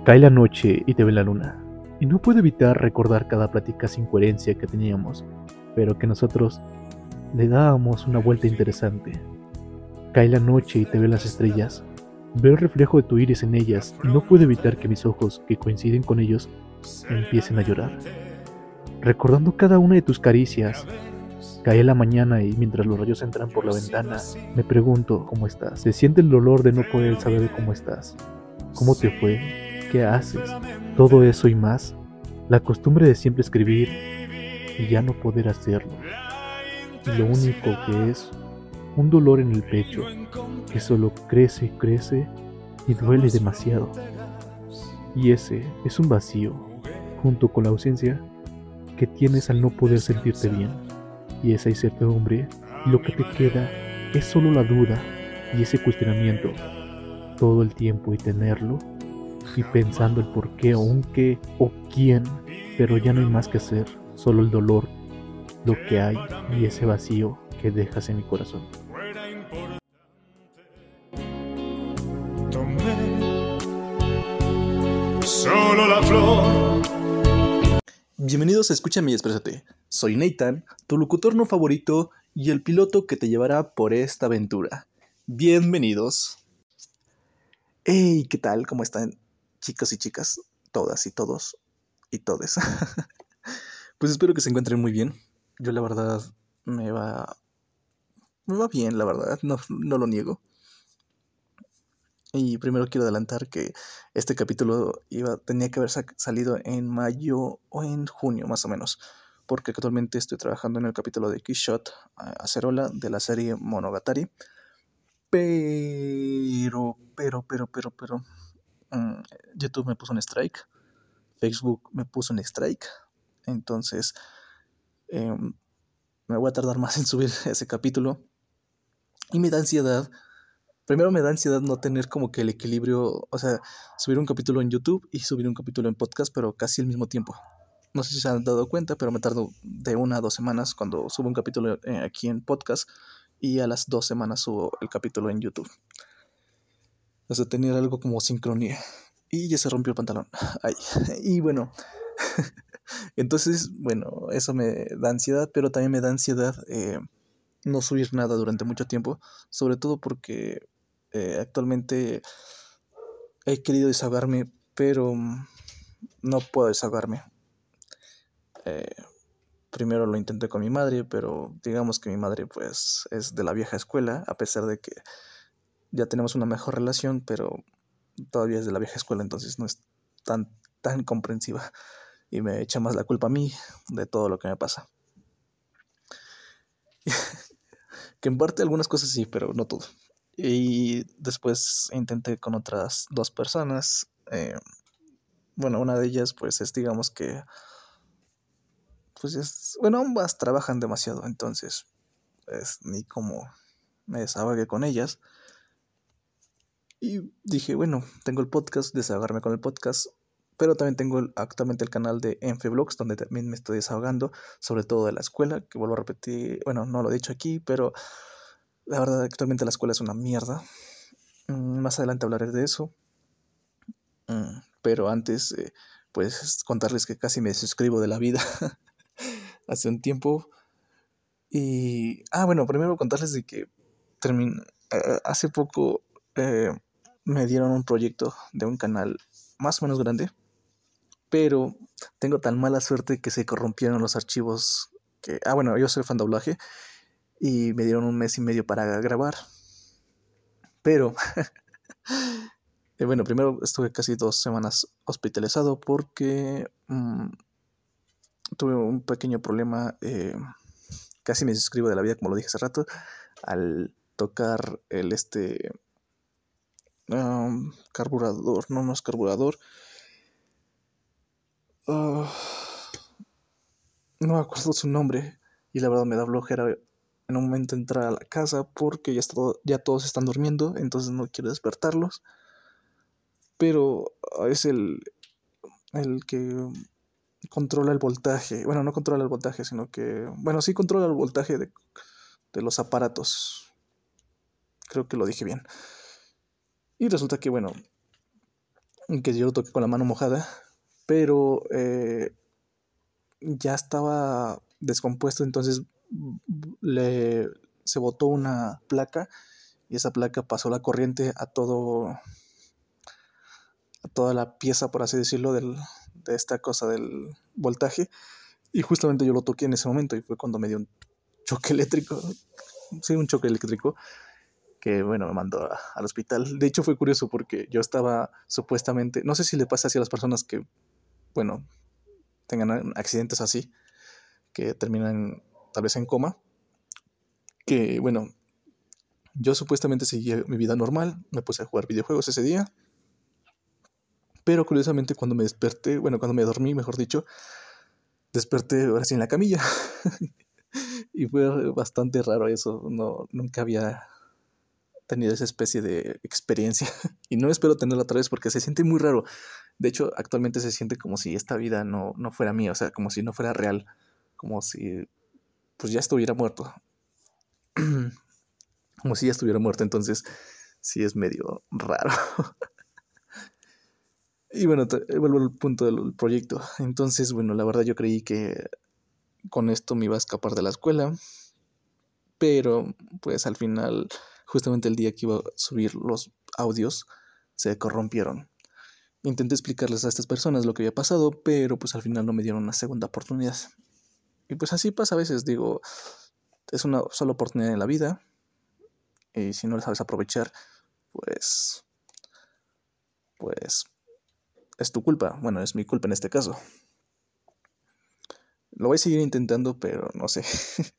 Cae la noche y te ve la luna, y no puedo evitar recordar cada plática sin coherencia que teníamos, pero que nosotros le dábamos una vuelta interesante. Cae la noche y te ve las estrellas, veo el reflejo de tu iris en ellas y no puedo evitar que mis ojos, que coinciden con ellos, empiecen a llorar. Recordando cada una de tus caricias, cae la mañana y mientras los rayos entran por la ventana, me pregunto cómo estás. Se siente el dolor de no poder saber cómo estás, cómo te fue, qué haces, todo eso y más. La costumbre de siempre escribir y ya no poder hacerlo. Y lo único que es un dolor en el pecho que solo crece y crece y duele demasiado. Y ese es un vacío, junto con la ausencia que tienes al no poder sentirte bien. Y esa incertidumbre, lo que te queda es solo la duda y ese cuestionamiento todo el tiempo y tenerlo y pensando el por qué o un qué o quién, pero ya no hay más que hacer, solo el dolor, lo que hay y ese vacío que dejas en mi corazón. Solo la flor. Bienvenidos a Escúchame y Exprésate. Soy Nathan, tu locutor no favorito y el piloto que te llevará por esta aventura. Bienvenidos. Hey, ¿qué tal? ¿Cómo están, chicos y chicas? Todas y todos y todes. Pues espero que se encuentren muy bien. Yo la verdad me va bien, la verdad, no lo niego. Y primero quiero adelantar que este capítulo tenía que haber salido en mayo o en junio más o menos, porque actualmente estoy trabajando en el capítulo de Quixote Acerola de la serie Monogatari. Pero YouTube me puso un strike, Facebook me puso un strike, entonces me voy a tardar más en subir ese capítulo y me da ansiedad. Primero me da ansiedad no tener como que el equilibrio, o sea, subir un capítulo en YouTube y subir un capítulo en podcast, pero casi al mismo tiempo. No sé si se han dado cuenta, pero me tardo de 1 a 2 semanas cuando subo un capítulo aquí en podcast y a las 2 semanas subo el capítulo en YouTube. O sea, tener algo como sincronía. Y ya se rompió el pantalón. Ay. Y bueno, entonces, bueno, eso me da ansiedad, pero también me da ansiedad no subir nada durante mucho tiempo, sobre todo porque actualmente he querido desahogarme, pero no puedo desahogarme. Primero lo intenté con mi madre, pero digamos que mi madre pues es de la vieja escuela, a pesar de que ya tenemos una mejor relación, pero todavía es de la vieja escuela, entonces no es tan comprensiva y me echa más la culpa a mí de todo lo que me pasa. Que en parte algunas cosas sí, pero no todo. Y después intenté con otras 2 personas. Bueno, una de ellas pues es, digamos que, pues bueno, ambas trabajan demasiado, entonces ni como me desahogué con ellas. Y dije, bueno, tengo el podcast, desahogarme con el podcast, pero también tengo actualmente el canal de Enfeblogs, donde también me estoy desahogando, sobre todo de la escuela, que vuelvo a repetir, bueno, no lo he dicho aquí, pero la verdad actualmente la escuela es una mierda. Más adelante hablaré de eso. Pero antes, pues contarles que casi me suscribo de la vida hace un tiempo. Y, bueno, primero contarles de que hace poco me dieron un proyecto de un canal más o menos grande, pero tengo tan mala suerte que se corrompieron los archivos que, bueno, yo soy fan de doblaje y me dieron 1 mes y medio para grabar, pero bueno, primero estuve casi 2 semanas hospitalizado porque tuve un pequeño problema, casi me suscribo de la vida, como lo dije hace rato, al tocar el carburador, no es carburador, no me acuerdo su nombre y la verdad me da flojera en un momento entrar a la casa porque ya todos están durmiendo, entonces no quiero despertarlos, pero es el que controla el voltaje. Bueno, no controla el voltaje, sino que, bueno, sí controla el voltaje de los aparatos. Creo que lo dije bien. Y resulta que, bueno, que yo lo toqué con la mano mojada, pero ya estaba descompuesto, entonces se botó una placa y esa placa pasó la corriente a toda la pieza, por así decirlo, de esta cosa del voltaje. Y justamente yo lo toqué en ese momento y fue cuando me dio un choque eléctrico. Sí, un choque eléctrico que, bueno, me mandó al hospital. De hecho, fue curioso porque yo estaba supuestamente, no sé si le pasa así a las personas que, bueno, tengan accidentes así, que terminan tal vez en coma, que, bueno, yo supuestamente seguía mi vida normal, me puse a jugar videojuegos ese día, pero curiosamente cuando me desperté, bueno, cuando me dormí, mejor dicho, desperté ahora sí en la camilla. Y fue bastante raro eso, no, nunca había tenido esa especie de experiencia y no espero tenerla otra vez porque se siente muy raro. De hecho, actualmente se siente como si esta vida no fuera mía, o sea, como si no fuera real, como si pues ya estuviera muerto, como si ya estuviera muerto, entonces sí es medio raro. Y bueno, vuelvo al punto del proyecto. Entonces, bueno, la verdad yo creí que con esto me iba a escapar de la escuela, pero pues al final, justamente el día que iba a subir los audios, se corrompieron. Intenté explicarles a estas personas lo que había pasado, pero pues al final no me dieron una segunda oportunidad. Y pues así pasa a veces, digo, es una sola oportunidad en la vida, y si no la sabes aprovechar, pues, pues es tu culpa. Bueno, es mi culpa en este caso. Lo voy a seguir intentando, pero no sé.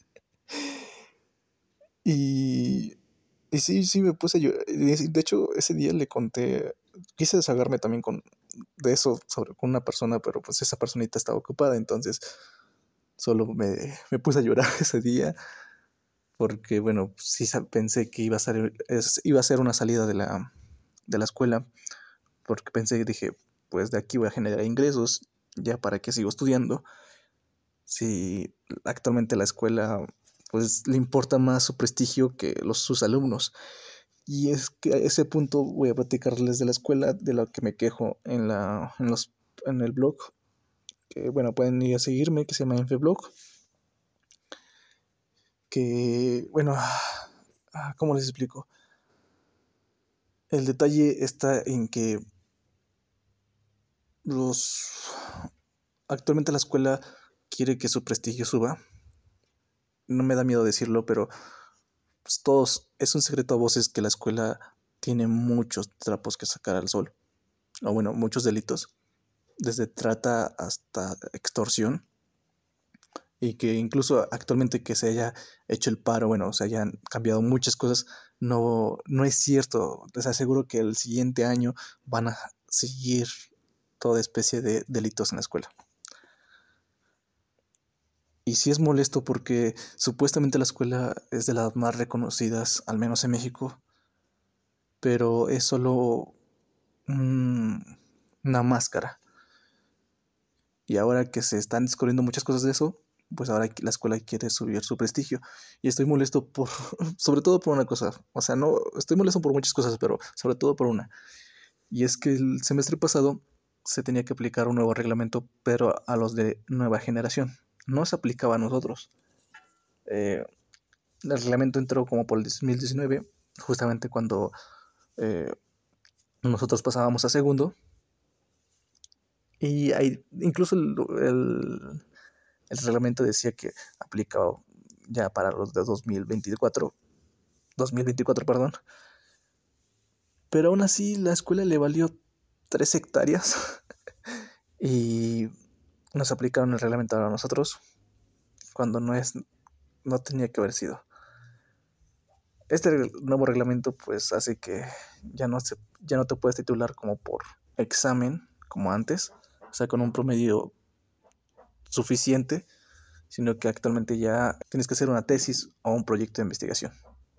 Y, y sí, me puse yo. De hecho, ese día le conté, quise desahogarme también de eso con una persona, pero pues esa personita estaba ocupada, entonces solo me puse a llorar ese día, porque bueno, sí pensé que iba a ser una salida de la escuela, porque dije, pues de aquí voy a generar ingresos, ya para qué sigo estudiando, si actualmente la escuela pues le importa más su prestigio que sus alumnos. Y es que a ese punto voy a platicarles de la escuela, de lo que me quejo en el blog, que bueno, pueden ir a seguirme, que se llama Enfeblog, que bueno, ¿cómo les explico? El detalle está en que los actualmente la escuela quiere que su prestigio suba. No me da miedo decirlo, pero pues todos, es un secreto a voces que la escuela tiene muchos trapos que sacar al sol, o bueno, muchos delitos, desde trata hasta extorsión, y que incluso actualmente que se haya hecho el paro, bueno, se hayan cambiado muchas cosas, no es cierto. Les aseguro que el siguiente año van a seguir toda especie de delitos en la escuela. Y sí es molesto porque supuestamente la escuela es de las más reconocidas, al menos en México, pero es solo una máscara. Y ahora que se están descubriendo muchas cosas de eso, pues ahora la escuela quiere subir su prestigio. Y estoy molesto sobre todo por una cosa. O sea, no, estoy molesto por muchas cosas, pero sobre todo por una. Y es que el semestre pasado se tenía que aplicar un nuevo reglamento, pero a los de nueva generación. No se aplicaba a nosotros. El reglamento entró como por el 2019, justamente cuando nosotros pasábamos a segundo. Y incluso el reglamento decía que aplicaba ya para los de 2024, perdón. Pero aún así la escuela le valió 3 hectáreas y nos aplicaron el reglamento a nosotros cuando no tenía que haber sido. Este nuevo reglamento pues hace que ya no te puedes titular como por examen como antes, o sea, con un promedio suficiente, sino que actualmente ya tienes que hacer una tesis o un proyecto de investigación.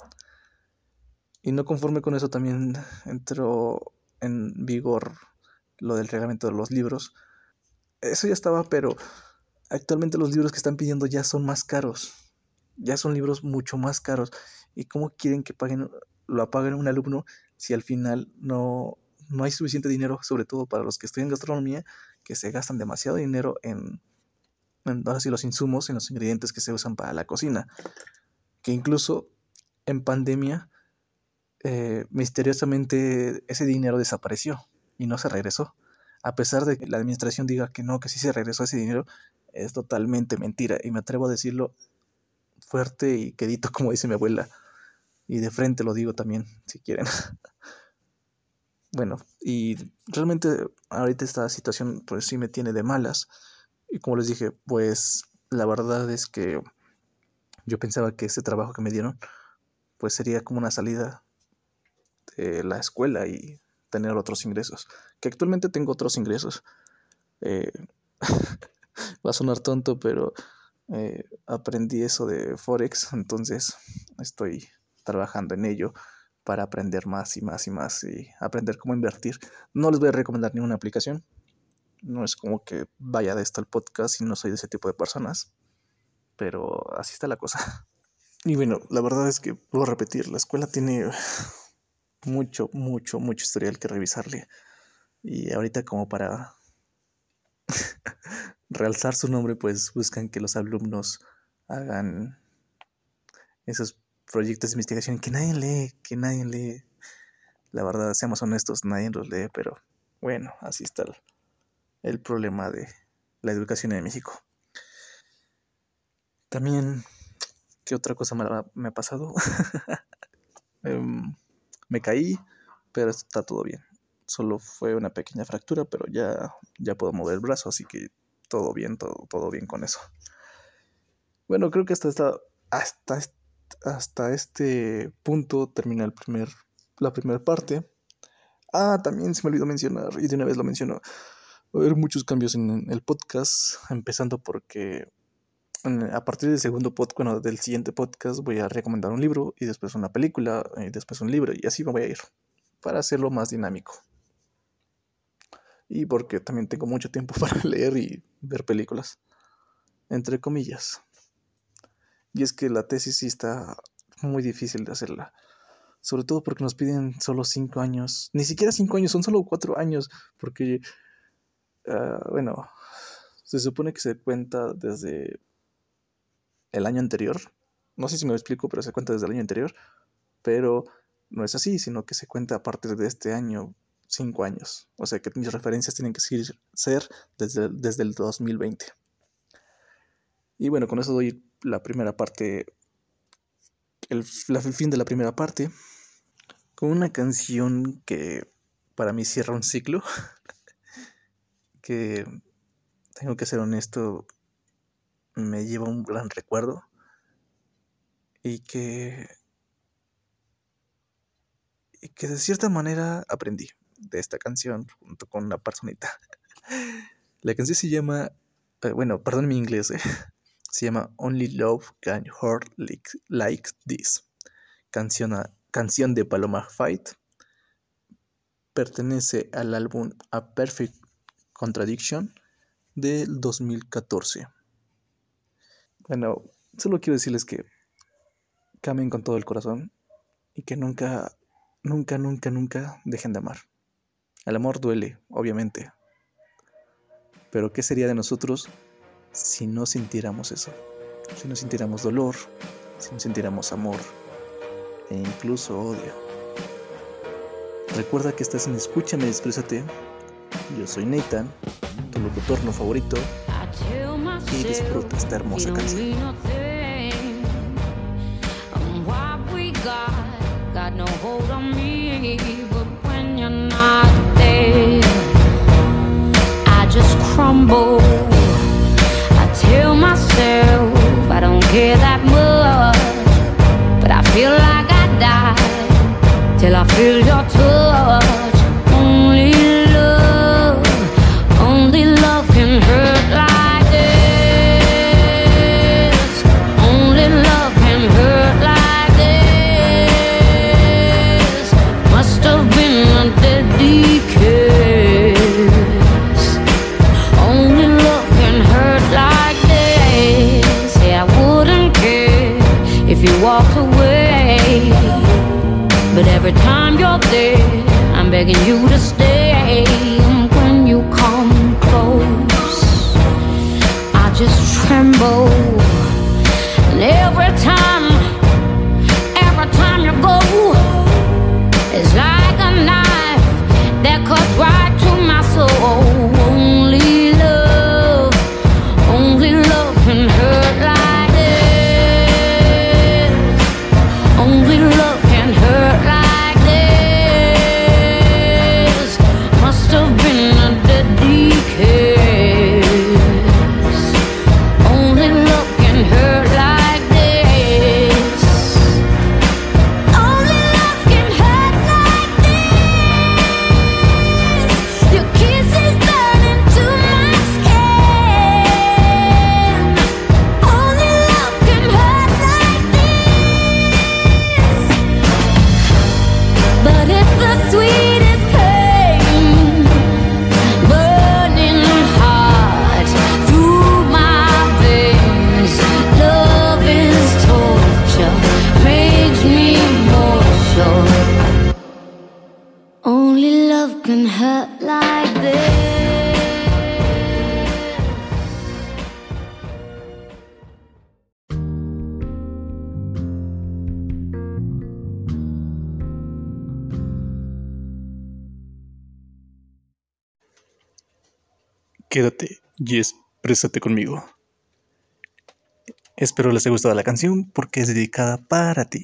Y no conforme con eso también entró en vigor lo del reglamento de los libros. Eso ya estaba, pero actualmente los libros que están pidiendo ya son más caros. Ya son libros mucho más caros. ¿Y cómo quieren que lo paguen un alumno si al final no no hay suficiente dinero, sobre todo para los que estudian gastronomía, que se gastan demasiado dinero en ahora sí, los insumos, en los ingredientes que se usan para la cocina. Que incluso en pandemia, misteriosamente ese dinero desapareció y no se regresó. A pesar de que la administración diga que no, que sí se regresó ese dinero, es totalmente mentira. Y me atrevo a decirlo fuerte y quedito, como dice mi abuela. Y de frente lo digo también, si quieren. Bueno, y realmente ahorita esta situación pues sí me tiene de malas. Y como les dije, pues la verdad es que yo pensaba que ese trabajo que me dieron pues sería como una salida de la escuela y tener otros ingresos. Que actualmente tengo otros ingresos. Va a sonar tonto, pero aprendí eso de Forex, entonces estoy trabajando en ello para aprender más y más y más y aprender cómo invertir. No les voy a recomendar ninguna aplicación. No es como que vaya de esto al podcast y no soy de ese tipo de personas. Pero así está la cosa. Y bueno, la verdad es que puedo repetir, la escuela tiene mucho historial que revisarle. Y ahorita como para realzar su nombre, pues buscan que los alumnos hagan esos proyectos de investigación que nadie lee. La verdad, seamos honestos, nadie los lee, pero bueno, así está el problema de la educación en México. También, ¿qué otra cosa me ha pasado? Me caí, pero está todo bien. Solo fue una pequeña fractura, pero ya puedo mover el brazo, así que todo bien con eso. Bueno, creo que hasta este punto termina la primera parte. También se me olvidó mencionar, y de una vez lo menciono, va a haber muchos cambios en el podcast, empezando porque a partir del siguiente podcast voy a recomendar un libro, y después una película, y después un libro, y así me voy a ir, para hacerlo más dinámico. Y porque también tengo mucho tiempo para leer y ver películas, entre comillas. Y es que la tesis sí está muy difícil de hacerla. Sobre todo porque nos piden solo 5 años. Ni siquiera 5 años, son solo 4 años. Porque, se supone que se cuenta desde el año anterior. No sé si me lo explico, pero se cuenta desde el año anterior. Pero no es así, sino que se cuenta a partir de este año 5 años. O sea que mis referencias tienen que ser desde el 2020. Y bueno, con eso doy la primera parte, el fin de la primera parte, con una canción que para mí cierra un ciclo, que tengo que ser honesto, me lleva un gran recuerdo, y que de cierta manera aprendí de esta canción junto con una personita. La canción se llama, perdón mi inglés, se llama Only Love Can Hurt Like This. Canción de Paloma Faith. Pertenece al álbum A Perfect Contradiction del 2014. Bueno, solo quiero decirles que amen con todo el corazón y que nunca dejen de amar. El amor duele, obviamente. Pero ¿qué sería de nosotros si no sintiéramos eso? Si no sintiéramos dolor, si no sintiéramos amor e incluso odio. Recuerda que estás en Escúchame y Exprésate. Yo soy Nathan, tu locutor no favorito, y disfruta esta hermosa canción. Got no hold on me, but when you're not there, I just crumble. I tell myself I don't care that much, but I feel like I die till I feel your touch. Only love can hurt like this. Only love can hurt like this. Must have been a deadly kiss. Only love can hurt like this. Say I wouldn't care if you walked away, but every time you're there, I'm I'm begging you to stay. When you come close, I just tremble. And every time you go, it's like a knife that cuts right to my soul. Only love can hurt like this. Only love can hurt like this. Must have been a deadly kiss. Only love can hurt like this. Only love can hurt like this. Your kiss is burning to my skin. Only love can hurt like this. But it's the sweetest pain, burning hot through my veins. Love is torture, makes me more sure. Only love can hurt like this. Quédate y exprésate conmigo. Espero les haya gustado la canción porque es dedicada para ti.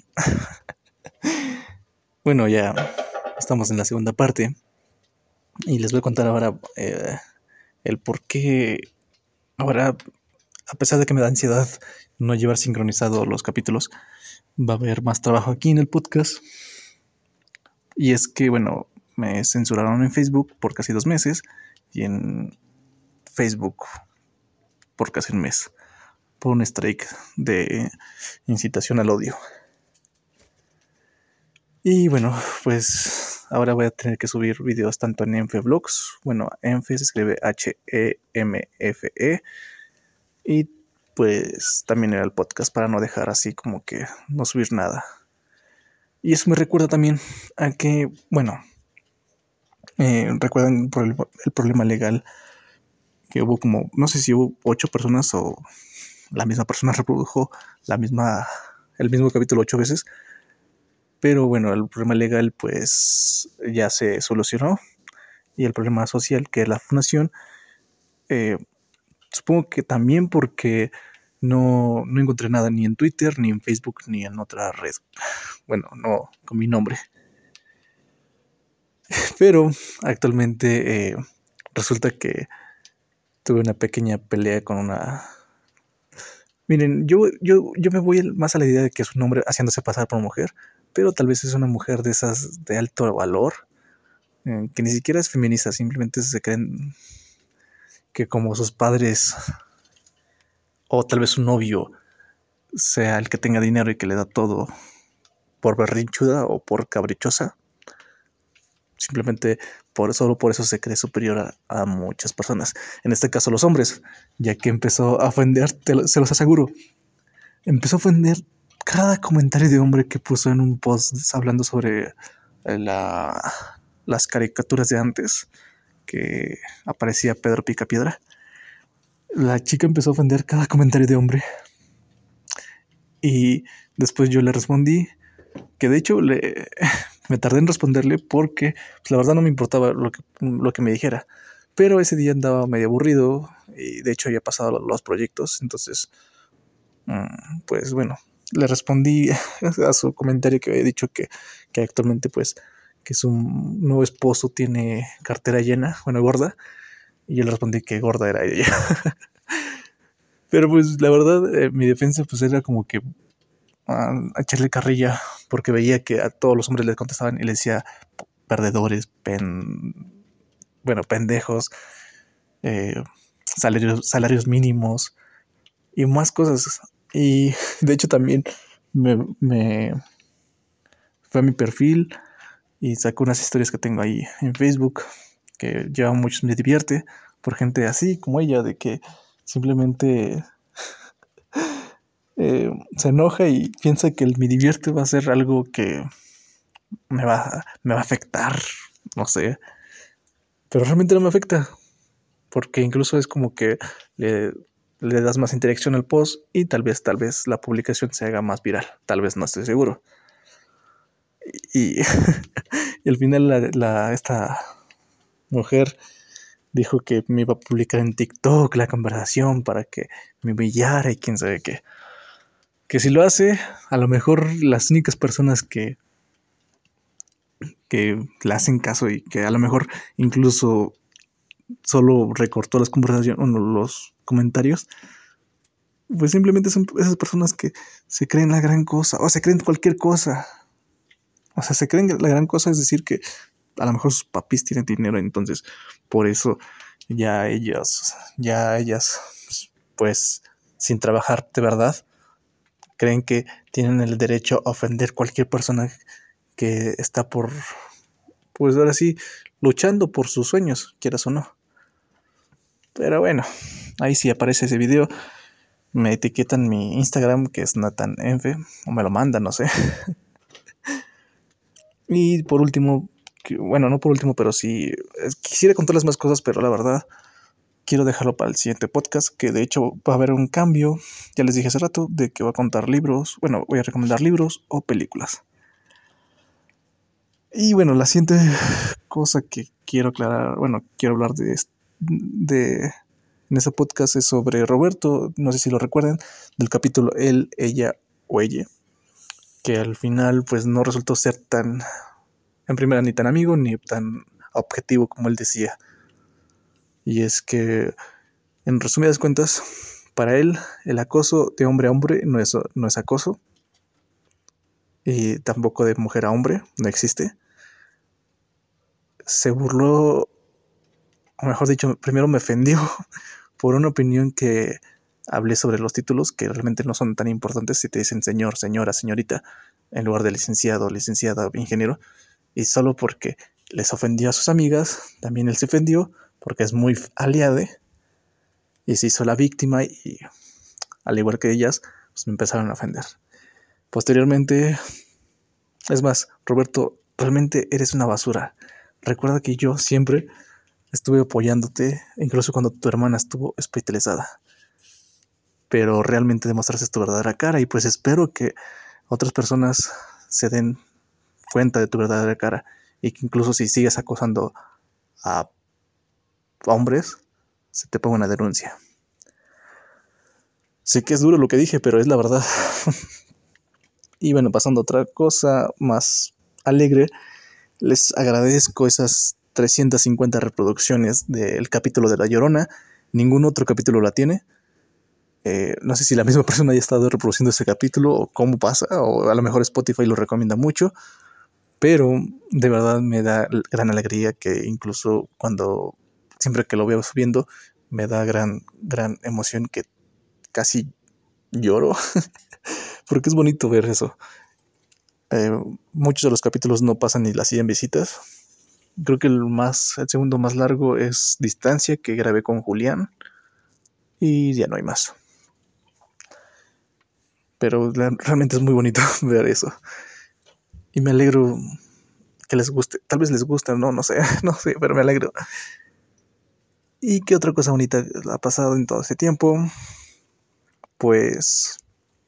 Bueno, ya estamos en la segunda parte y les voy a contar ahora el por qué ahora, a pesar de que me da ansiedad no llevar sincronizado los capítulos, va a haber más trabajo aquí en el podcast. Y es que, bueno, me censuraron en Facebook por casi 2 meses y en Facebook por casi 1 mes por un strike de incitación al odio. Y bueno, pues ahora voy a tener que subir videos tanto en Enfeblogs. Bueno, Enfe se escribe H-E-M-F-E. Y pues también era el podcast para no dejar así como que no subir nada. Y eso me recuerda también a que, bueno, recuerdan por el problema legal que hubo como, no sé si hubo 8 personas o la misma persona reprodujo el mismo capítulo 8 veces. Pero bueno, el problema legal pues ya se solucionó. Y el problema social, que es la fundación, supongo que también porque no encontré nada ni en Twitter, ni en Facebook, ni en otra red. Bueno, no con mi nombre. Pero actualmente resulta que tuve una pequeña pelea con una... Miren, yo me voy más a la idea de que es un hombre haciéndose pasar por mujer, pero tal vez es una mujer de esas de alto valor, que ni siquiera es feminista, simplemente se creen que como sus padres o tal vez su novio sea el que tenga dinero y que le da todo por berrinchuda o por caprichosa. Simplemente solo por eso se cree superior a muchas personas. En este caso los hombres, ya que empezó a ofender, se los aseguro. Empezó a ofender cada comentario de hombre que puso en un post hablando sobre las caricaturas de antes, que aparecía Pedro Picapiedra. La chica empezó a ofender cada comentario de hombre. Y después yo le respondí, que de hecho me tardé en responderle porque pues, la verdad no me importaba lo que me dijera. Pero ese día andaba medio aburrido y de hecho había pasado los proyectos. Entonces, pues bueno, le respondí a su comentario que había dicho que actualmente pues que su nuevo esposo tiene cartera llena, bueno, gorda. Y yo le respondí que gorda era ella. Pero pues la verdad, mi defensa pues era como que a echarle carrilla, porque veía que a todos los hombres les contestaban y les decía perdedores, pendejos, salarios mínimos y más cosas. Y de hecho también me fue a mi perfil y sacó unas historias que tengo ahí en Facebook que lleva muchos me divierte por gente así como ella, de que simplemente se enoja y piensa que el me divierte va a ser algo que me va a afectar no sé. Pero realmente no me afecta, porque incluso es como que le das más interacción al post y tal vez la publicación se haga más viral. Tal vez, no estoy seguro. Y, y al final esta mujer dijo que me iba a publicar en TikTok la conversación para que me humillara y quién sabe qué. Que si lo hace, a lo mejor las únicas personas que le hacen caso y que a lo mejor incluso solo recortó las conversaciones o los comentarios, pues simplemente son esas personas que se creen la gran cosa o se creen cualquier cosa. O sea, se creen la gran cosa, es decir, que a lo mejor sus papis tienen dinero, entonces por eso ya ellas, pues sin trabajar de verdad, creen que tienen el derecho a ofender cualquier persona que está pues ahora sí, luchando por sus sueños, quieras o no. Pero bueno, ahí sí aparece ese video, me etiquetan mi Instagram, que es NathanEnfe, o me lo mandan, no sé. Y por último, bueno, no por último, pero sí, quisiera contarles más cosas, pero la verdad quiero dejarlo para el siguiente podcast, que de hecho va a haber un cambio, ya les dije hace rato, de que voy a contar libros, bueno, voy a recomendar libros o películas. Y bueno, la siguiente cosa que quiero aclarar, bueno, quiero hablar en este podcast es sobre Roberto, no sé si lo recuerdan, del capítulo Él, Ella o Ella, que al final pues no resultó ser tan, en primera, ni tan amigo ni tan objetivo como él decía. Y es que, en resumidas cuentas, para él el acoso de hombre a hombre no es acoso, y tampoco de mujer a hombre, no existe. Se burló, o mejor dicho, primero me ofendió por una opinión que hablé sobre los títulos, que realmente no son tan importantes si te dicen señor, señora, señorita, en lugar de licenciado, licenciada, ingeniero. Y solo porque les ofendió a sus amigas, también él se ofendió, porque es muy aliade, y se hizo la víctima, y al igual que ellas, pues me empezaron a ofender. Posteriormente, es más, Roberto, realmente eres una basura. Recuerda que yo siempre estuve apoyándote, incluso cuando tu hermana estuvo hospitalizada. Pero realmente demostraste tu verdadera cara, y pues espero que otras personas se den cuenta de tu verdadera cara, y que incluso si sigues acosando a hombres, se te ponga una denuncia. Sé que es duro lo que dije, pero es la verdad. Y bueno, pasando a otra cosa más alegre, les agradezco esas 350 reproducciones del capítulo de La Llorona. Ningún otro capítulo la tiene. No sé si la misma persona haya estado reproduciendo ese capítulo o cómo pasa, o a lo mejor Spotify lo recomienda mucho, pero de verdad me da gran alegría que incluso siempre que lo veo subiendo, me da gran emoción, que casi lloro, porque es bonito ver eso. Muchos de los capítulos no pasan ni las 100 visitas. Creo que el segundo más largo es Distancia, que grabé con Julián, y ya no hay más. Pero realmente es muy bonito ver eso. Y me alegro que les guste. Tal vez les gusta, no sé, pero me alegro. ¿Y qué otra cosa bonita ha pasado en todo este tiempo? Pues,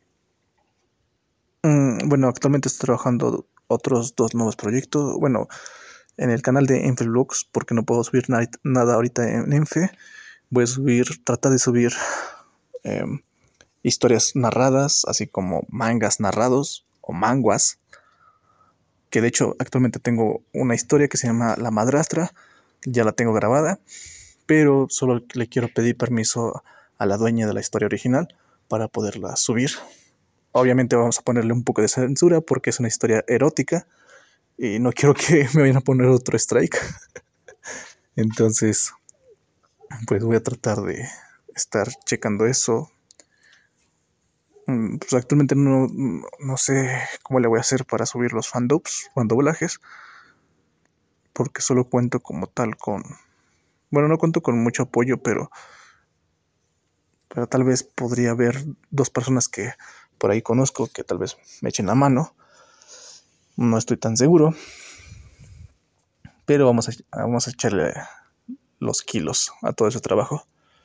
bueno, actualmente estoy trabajando otros 2 nuevos proyectos. Bueno, en el canal de Enfe Vlogs, porque no puedo subir nada ahorita en Enfe. Voy a tratar de subir historias narradas, así como mangas narrados o manguas. Que de hecho actualmente tengo una historia que se llama La Madrastra, ya la tengo grabada, pero solo le quiero pedir permiso a la dueña de la historia original para poderla subir. Obviamente vamos a ponerle un poco de censura porque es una historia erótica y no quiero que me vayan a poner otro strike. Entonces, pues voy a tratar de estar checando eso. Pues actualmente no sé cómo le voy a hacer para subir los fandubs, fandoblajes, porque solo cuento como tal bueno, no cuento con mucho apoyo, pero tal vez podría haber 2 personas que por ahí conozco que tal vez me echen la mano. No estoy tan seguro, pero vamos a echarle los kilos a todo ese trabajo.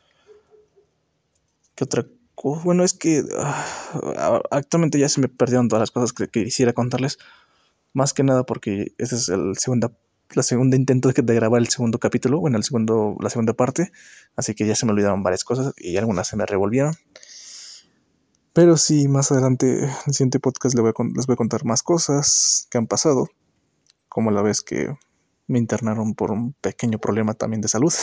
¿Qué otra cosa? Bueno, es que actualmente ya se me perdieron todas las cosas que quisiera contarles. Más que nada porque este es la segunda intento de grabar el segundo capítulo. Bueno, la segunda parte. Así que ya se me olvidaron varias cosas y algunas se me revolvieron. Pero sí, más adelante, en el siguiente podcast les voy a contar más cosas que han pasado. Como la vez que me internaron por un pequeño problema también de salud.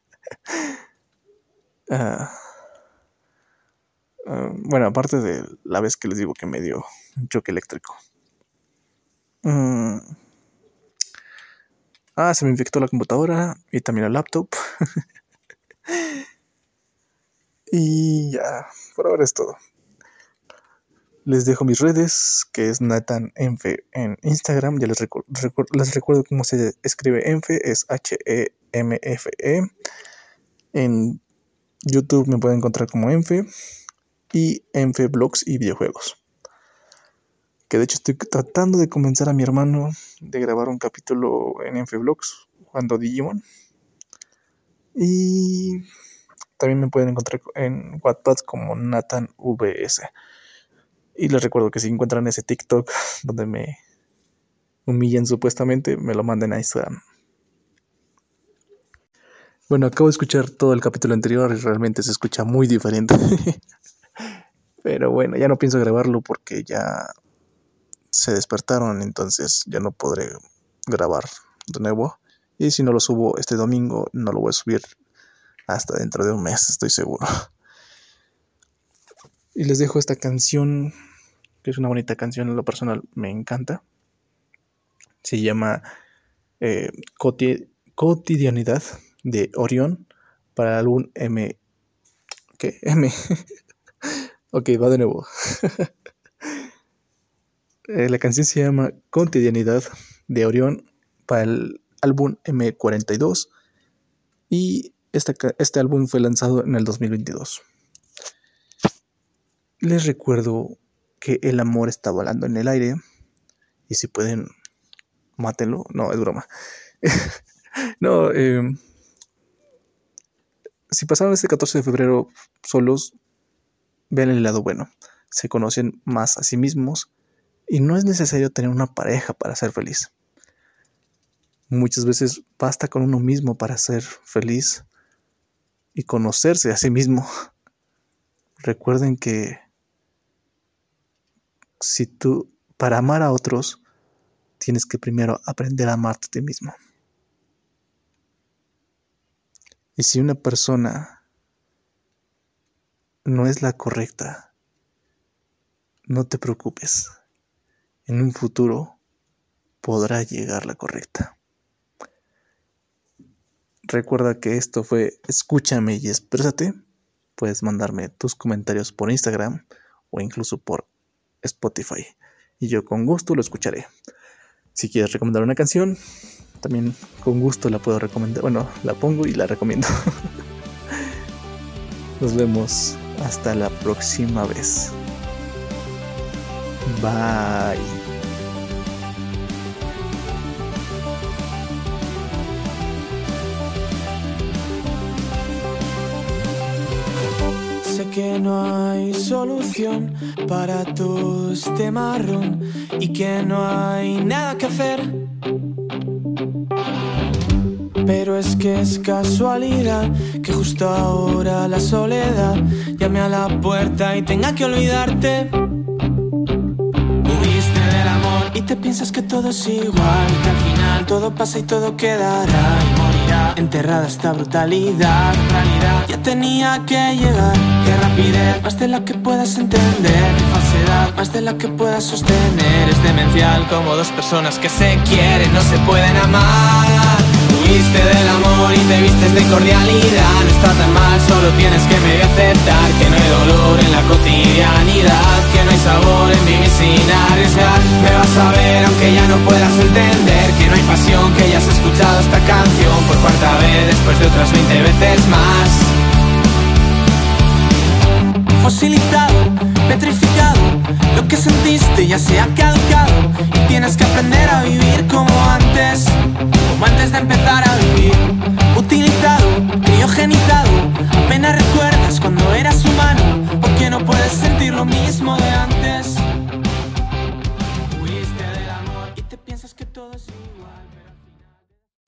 Bueno, aparte de la vez que les digo que me dio un choque eléctrico. Se me infectó la computadora y también el laptop. Y ya, por ahora es todo. Les dejo mis redes, que es Nathan Enfe en Instagram. Ya les recuerdo cómo se escribe Enfe, es H-E-M-F-E. En YouTube me pueden encontrar como Enfe y Enfe Blogs y Videojuegos. Que de hecho estoy tratando de convencer a mi hermano de grabar un capítulo en Enfe Blogs jugando Digimon. Y también me pueden encontrar en Wattpad como Nathan VS. Y les recuerdo que si encuentran ese TikTok donde me humillan supuestamente, me lo manden a Instagram. Bueno, acabo de escuchar todo el capítulo anterior y realmente se escucha muy diferente. Pero bueno, ya no pienso grabarlo porque ya se despertaron, entonces ya no podré grabar de nuevo. Y si no lo subo este domingo, no lo voy a subir hasta dentro de un mes, estoy seguro. Y les dejo esta canción, que es una bonita canción, en lo personal me encanta. Se llama Cotidianidad de Orión para el álbum M. ¿Qué? M. Ok, va de nuevo. La canción se llama Cotidianidad de Orión para el álbum M42. Y este álbum fue lanzado en el 2022. Les recuerdo que el amor está volando en el aire. Y si pueden, mátenlo. No, es broma. No, si pasaron este 14 de febrero solos, vean el lado bueno. Se conocen más a sí mismos. Y no es necesario tener una pareja para ser feliz. Muchas veces basta con uno mismo para ser feliz y conocerse a sí mismo. Recuerden que para amar a otros, tienes que primero aprender a amarte a ti mismo. Y si una persona no es la correcta, no te preocupes. En un futuro podrá llegar la correcta. Recuerda que esto fue Escúchame y Exprésate. Puedes mandarme tus comentarios por Instagram o incluso por Spotify. Y yo con gusto lo escucharé. Si quieres recomendar una canción, también con gusto la puedo recomendar. Bueno, la pongo y la recomiendo. Nos vemos hasta la próxima vez. Bye. Sé que no hay solución para todo este marrón y que no hay nada que hacer. Pero es que es casualidad que justo ahora la soledad llame a la puerta y tenga que olvidarte. Huiste del amor y te piensas que todo es igual, que al final todo pasa y todo quedará y morirá enterrada esta brutalidad. Realidad ya tenía que llegar. Qué rapidez, más de la que puedas entender. Qué falsedad, más de la que puedas sostener. Es demencial como dos personas que se quieren no se pueden amar. Huiste del amor y te vistes de cordialidad. No está tan mal, solo tienes que medio aceptar que no hay dolor en la cotidianidad, que no hay sabor en vivir sin arriesgar. Me vas a ver aunque ya no puedas entender que no hay pasión, que ya has escuchado esta canción por cuarta vez después de otras 20 veces más. Fosilizado, petrificado, lo que sentiste ya se ha caducado y tienes que aprender a vivir como antes de empezar a